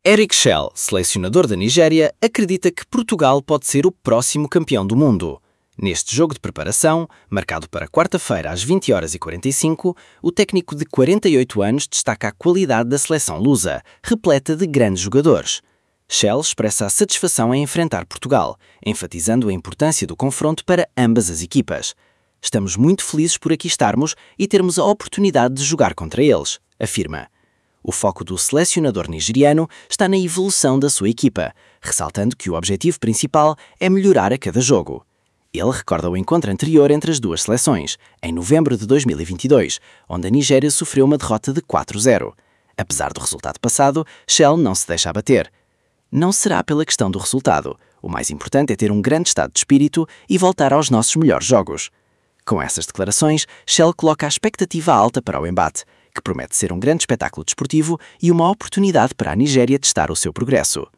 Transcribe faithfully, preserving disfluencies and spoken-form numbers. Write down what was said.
Eric Shell, selecionador da Nigéria, acredita que Portugal pode ser o próximo campeão do mundo. Neste jogo de preparação, marcado para quarta-feira às vinte horas e quarenta e cinco, o técnico de quarenta e oito anos destaca a qualidade da seleção lusa, repleta de grandes jogadores. Shell expressa a satisfação em enfrentar Portugal, enfatizando a importância do confronto para ambas as equipas. Estamos muito felizes por aqui estarmos e termos a oportunidade de jogar contra eles, afirma. O foco do selecionador nigeriano está na evolução da sua equipa, ressaltando que o objetivo principal é melhorar a cada jogo. Ele recorda o encontro anterior entre as duas seleções, em novembro de dois mil e vinte e dois, onde a Nigéria sofreu uma derrota de quatro a zero. Apesar do resultado passado, Shell não se deixa abater. Não será pela questão do resultado. O mais importante é ter um grande estado de espírito e voltar aos nossos melhores jogos. Com essas declarações, Shell coloca a expectativa alta para o embate, que promete ser um grande espetáculo desportivo e uma oportunidade para a Nigéria testar o seu progresso.